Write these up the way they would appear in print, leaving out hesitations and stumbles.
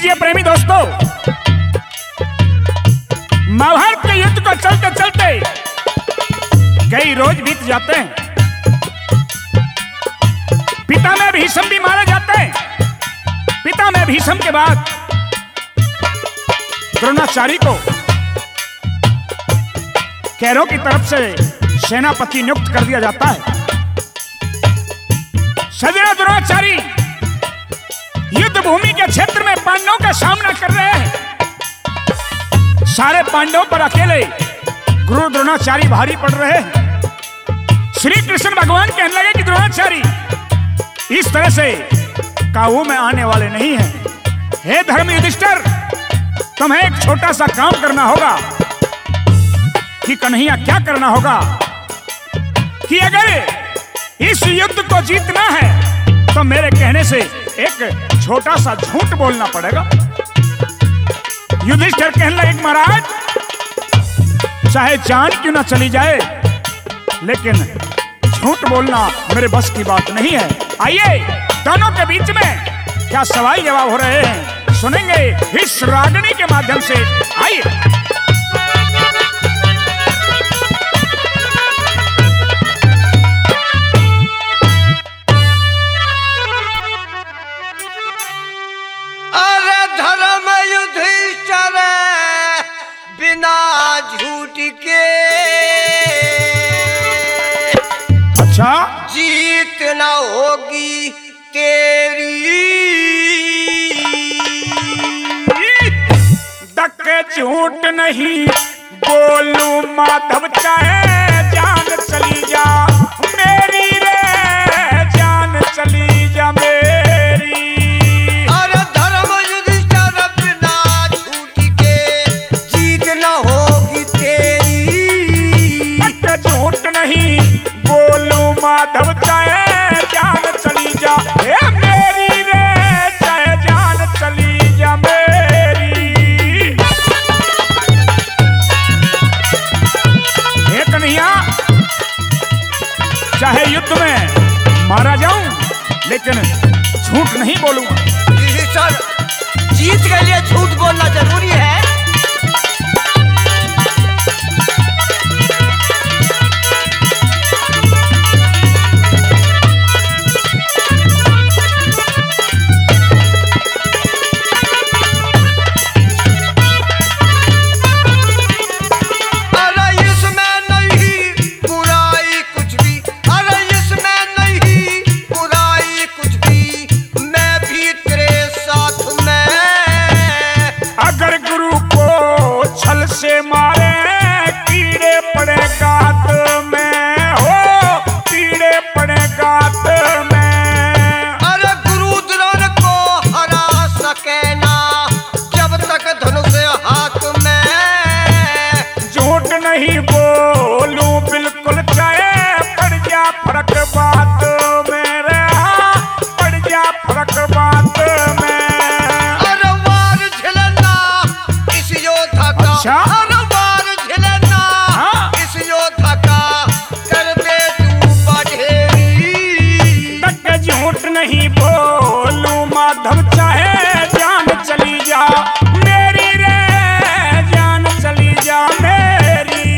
लीजिए प्रेमी दोस्तों, महाभारत के युद्ध को चलते चलते कई रोज बीत जाते हैं। पिता में भीष्म भी मारे जाते हैं। पिता में भीष्म के बाद द्रोणाचार्य को कैरव की तरफ से सेनापति नियुक्त कर दिया जाता है। सजरा द्रोणाचार्य युद्ध भूमि के क्षेत्र में पांडवों का सामना कर रहे हैं। सारे पांडवों पर अकेले गुरु द्रोणाचार्य भारी पड़ रहे हैं। श्री कृष्ण भगवान कहने लगे कि द्रोणाचार्य इस तरह से काबू में आने वाले नहीं हैं। हे धर्म युधिष्ठिर, तुम्हें एक छोटा सा काम करना होगा। कि कन्हैया क्या करना होगा? कि अगर इस युद्ध को जीतना है तो मेरे कहने से एक छोटा सा झूठ बोलना पड़ेगा। युधिष्ठिर कहने लगे महाराज, चाहे जान क्यों ना चली जाए, लेकिन झूठ बोलना मेरे बस की बात नहीं है। आइए दोनों के बीच में क्या सवाल जवाब हो रहे हैं, सुनेंगे इस रागनी के माध्यम से। आइए। झूठ के अच्छा जीत न होगी तेरी। धक्के झूठ नहीं बोलू माधव, चाहे जान चली जा मेरी रे, जान चली जा मेरी। अरे धर्म युधिष्ठिर बिना झूठ के जीत न होगी तेरी। धक्के झूठ नहीं बोलू माधव, चाहे जान चली जा मेरी रे, चाहे जान चली जा मेरी। हे कन्हैया, चाहे युद्ध में मारा जाऊं लेकिन झूठ नहीं बोलूंगा। युधिष्ठिर, जीत के लिए झूठ बोलना जरूरी है। से मारे कीड़े पड़े गात में, हो कीड़े पड़े गात में। अरे गुरु द्रोण को हरा सके ना जब तक धनुष हाथ में। झूठ नहीं बोलूं बिल्कुल, चाहे पड़ जा फर्क बात में रे, पड़ जा फर्क बात में। अरे वार झेलना इस योद्धा का, हर वार झेलना इस योद्धा का, कर दे तू बढ़ेरी। धक्के झूठ नहीं बोलूं माधव, चाहे जान चली जा मेरी रे, जान चली जा मेरी।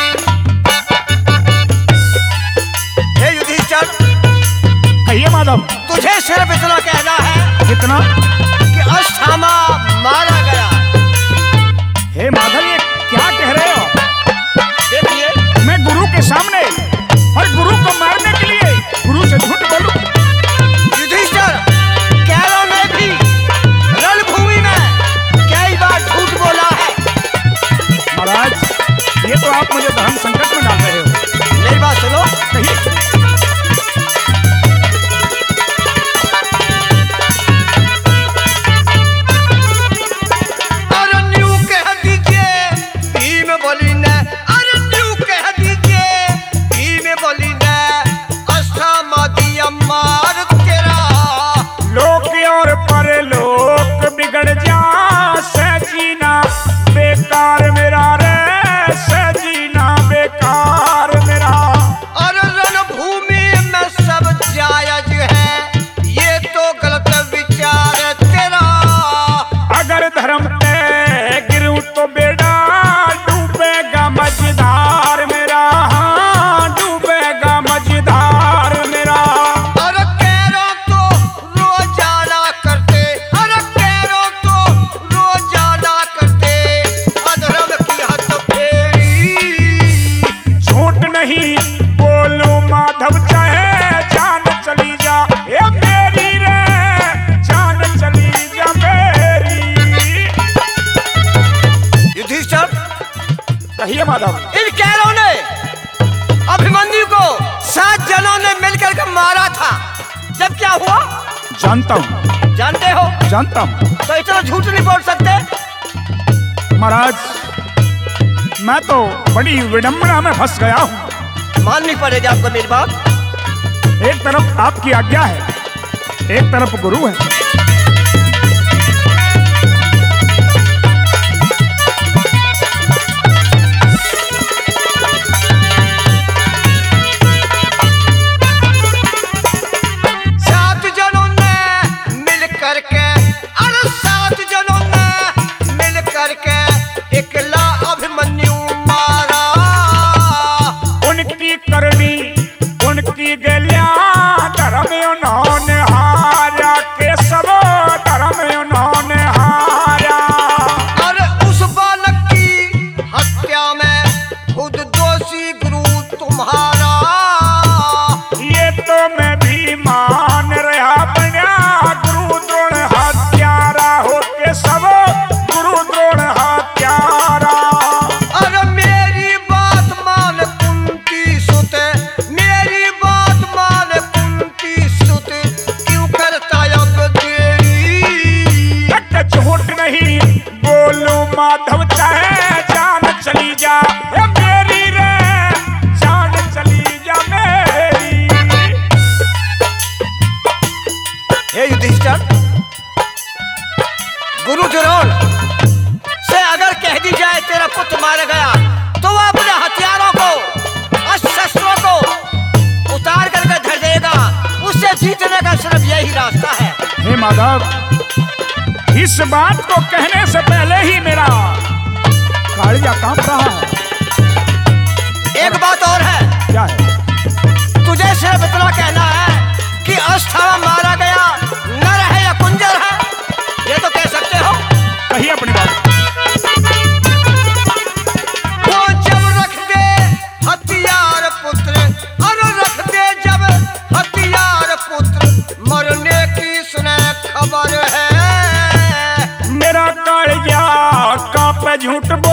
हे युधिष्ठिर, कहिए माधव। तुझे सिर्फ इतना कहना है कितना? कि अश्वत्थामा मारा गया। हे माधव, ये क्या कह रहे हो? देखिए, मैं गुरु के सामने और गुरु को मारने के लिए गुरु से झूठ बोलूं? युधिष्ठिर, कैरव ने भी रणभूमि में कई बार झूठ बोला है। महाराज, ये तो आप मुझे धर्म संकट में डाल रहे हो। मेरी बात सुनो। कहिए। नहीं बोलू माधव चाहे जान चली जा, ए मेरी रे जान चली जा मेरी। युधिष्ठिर, कहिए माधव। इन कैरों ने अभिमन्यु को 7 जनों ने मिलकर के मारा था, जब क्या हुआ? जानता हूँ। जानते हो? जानता हूँ। तो इतना झूठ नहीं बोल सकते। महाराज, मैं तो बड़ी विडंबना में फंस गया हूँ। माननी पड़ेगी आपको मेरी बात। एक तरफ आपकी आज्ञा है, एक तरफ गुरु है। माधव चाहे जान चली जा, ए मेरी रे जान चली जा मेरी। हे युधिष्ठिर, गुरु द्रोण से अगर कह दी जाए तेरा पुत्र मारा गया, तो वह अपने हथियारों को और शस्त्रों को उतार करके धर देगा। उससे जीतने का सिर्फ यही रास्ता है। हे माधव, इस बात को कहने से पहले ही मेरा कालिया कांप रहा है। एक बात और है। क्या है? तुझे सिर्फ इतना कहना है कि अस्थामा मारा गया नर है या कुंजर है, ये तो कह सकते हो। कहिए अपनी बात। वो जब रख दे हथियार पुत्र, और रख दे जब हथियार पुत्र, मरने की सुने खबर है। मेरा कालिया कांपे झूठ